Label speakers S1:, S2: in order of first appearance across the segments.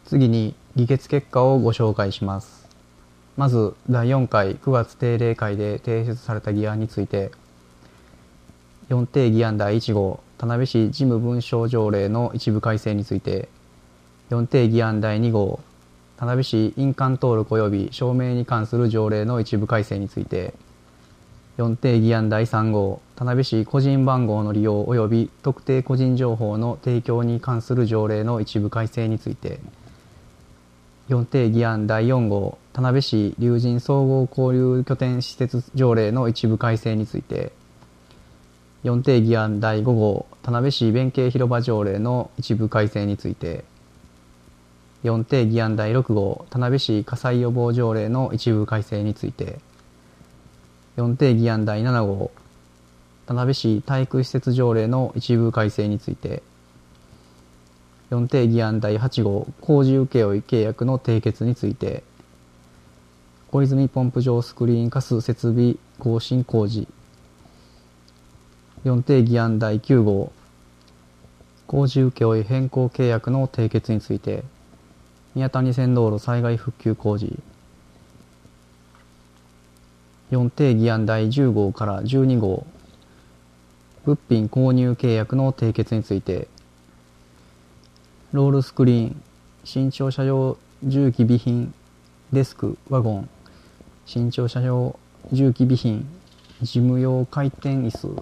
S1: 次に議決結果をご紹介します。まず第4回9月定例会で提出された議案について、4定議案第1号田辺市事務文書条例の一部改正について、4定議案第2号田辺市印鑑登録及び証明に関する条例の一部改正について、4定議案第3号田辺市個人番号の利用及び特定個人情報の提供に関する条例の一部改正について、4定議案第4号田辺市龍神総合交流拠点施設条例の一部改正について、4定議案第5号田辺市弁慶広場条例の一部改正について、4定議案第6号田辺市火災予防条例の一部改正について、4定議案第7号田辺市体育施設条例の一部改正について、4定議案第8号工事請負契約の締結について、小泉ポンプ場スクリーンガス設備更新工事、4定議案第9号工事請負変更契約の締結について、宮谷線道路災害復旧工事、4定議案第10号から12号物品購入契約の締結について、ロールスクリーン新庁舎用重機備品デスクワゴン新庁舎用重機備品事務用回転椅子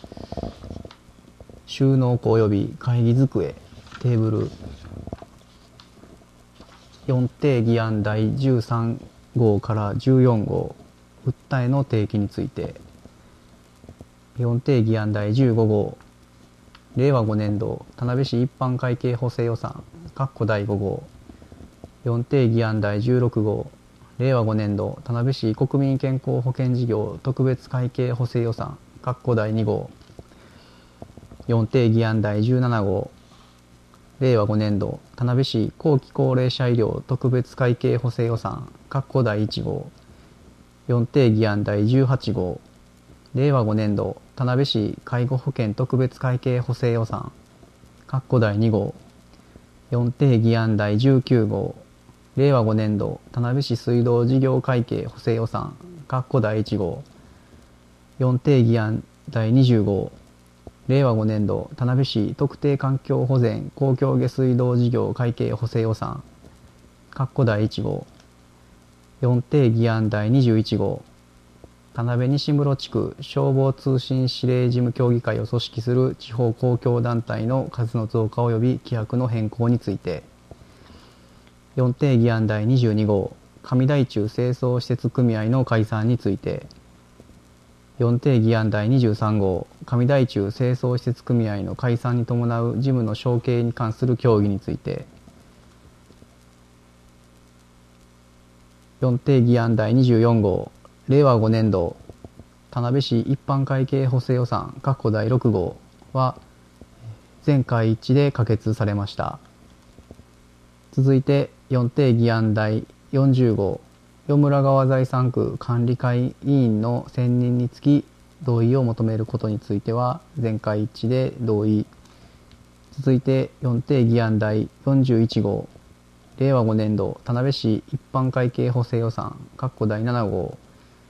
S1: 収納庫及び会議机テーブル、4定議案第13号から14号訴えの提起について、4定議案第15号令和5年度田辺市一般会計補正予算第5号、4定議案第16号令和5年度田辺市国民健康保険事業特別会計補正予算第2号、4定議案第17号令和5年度田辺市後期高齢者医療特別会計補正予算第1号、4定議案第18号令和5年度田辺市介護保険特別会計補正予算第2号、4定議案第19号令和5年度田辺市水道事業会計補正予算第1号、4定議案第20号令和5年度田辺市特定環境保全公共下水道事業会計補正予算第1号、4定議案第21号田辺西室地区消防通信指令事務協議会を組織する地方公共団体の数の増加及び規約の変更について、4定議案第22号上大中清掃施設組合の解散について、4定議案第23号上大中清掃施設組合の解散に伴う事務の承継に関する協議について、4定議案第24号令和5年度田辺市一般会計補正予算第6号は全会一致で可決されました。続いて4定議案第40号与村川財産区管理会委員の選任につき同意を求めることについては全会一致で同意。続いて4定議案第41号令和5年度田辺市一般会計補正予算第7号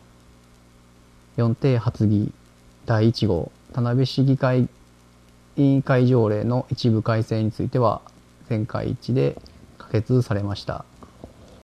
S1: 4定発議第1号田辺市議会委員会条例の一部改正については全会一致で可決されました。